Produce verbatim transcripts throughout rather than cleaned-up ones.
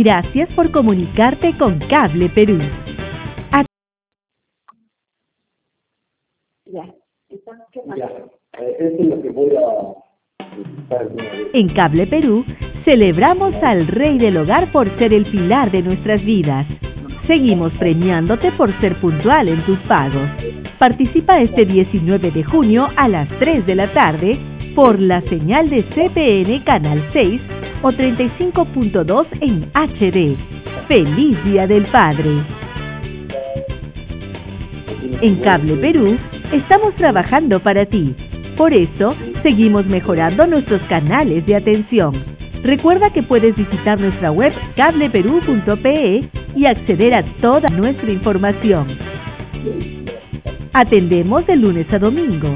Gracias por comunicarte con Cable Perú. A- Ya, entonces, ¿qué más? Ya, eh, eso es lo que voy a visitar alguna vez. En Cable Perú, celebramos al Rey del Hogar por ser el pilar de nuestras vidas. Seguimos premiándote por ser puntual en tus pagos. Participa este diecinueve de junio a las tres de la tarde por la señal de C P N Canal seis o treinta y cinco punto dos en H D. ¡Feliz Día del Padre! En Cable Perú, estamos trabajando para ti. Por eso, seguimos mejorando nuestros canales de atención. Recuerda que puedes visitar nuestra web cable perú punto pe y acceder a toda nuestra información. Atendemos de lunes a domingo.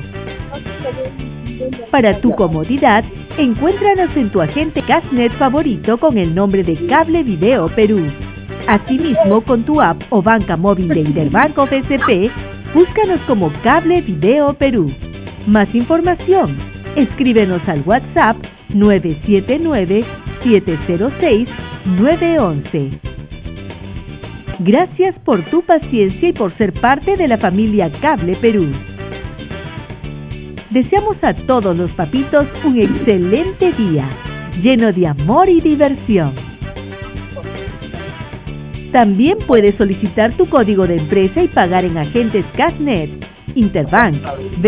Para tu comodidad, encuéntranos en tu agente Cashnet favorito con el nombre de Cable Video Perú. Asimismo, con tu app o banca móvil de Interbank of S P, búscanos como Cable Video Perú. Más información, escríbenos al WhatsApp nueve siete nueve, siete cero seis, nueve once. Gracias por tu paciencia y por ser parte de la familia Cable Perú. Deseamos a todos los papitos un excelente día, lleno de amor y diversión. También puedes solicitar tu código de empresa y pagar en agentes Cashnet, Interbank,